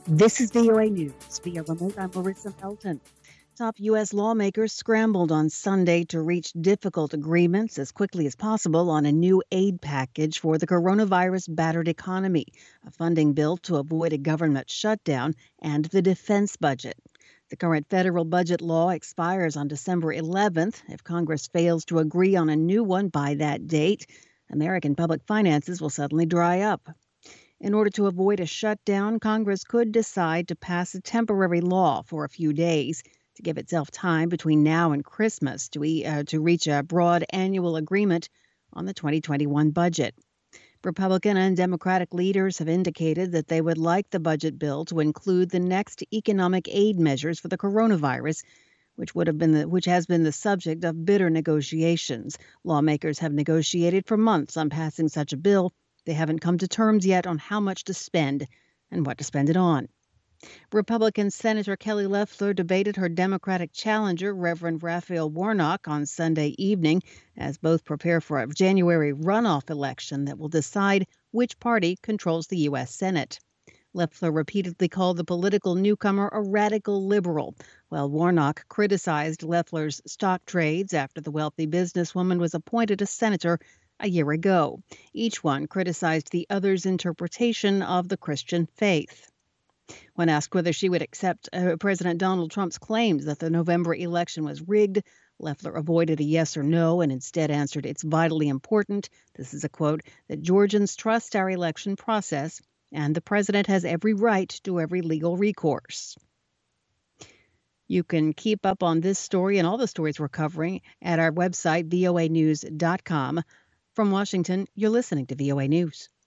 This is VOA News via remote. I'm Marissa Melton. Top U.S. lawmakers scrambled on Sunday to reach difficult agreements as quickly as possible on a new aid package for the coronavirus battered economy, a funding bill to avoid a government shutdown, and the defense budget. The current federal budget law expires on December 11th. If Congress fails to agree on a new one by that date, American public finances will suddenly dry up. In order to avoid a shutdown, Congress could decide to pass a temporary law for a few days to give itself time between now and Christmas to reach a broad annual agreement on the 2021 budget. Republican and Democratic leaders have indicated that they would like the budget bill to include the next economic aid measures for the coronavirus, which has been the subject of bitter negotiations. Lawmakers have negotiated for months on passing such a bill. They haven't come to terms yet on how much to spend and what to spend it on. Republican Senator Kelly Loeffler debated her Democratic challenger, Reverend Raphael Warnock, on Sunday evening as both prepare for a January runoff election that will decide which party controls the U.S. Senate. Loeffler repeatedly called the political newcomer a radical liberal, while Warnock criticized Loeffler's stock trades after the wealthy businesswoman was appointed a senator a year ago. Each one criticized the other's interpretation of the Christian faith. When asked whether she would accept President Donald Trump's claims that the November election was rigged, Loeffler avoided a yes or no and instead answered, "It's vitally important," this is a quote, "that Georgians trust our election process, and the president has every right to every legal recourse." You can keep up on this story and all the stories we're covering at our website, voanews.com. From Washington, you're listening to VOA News.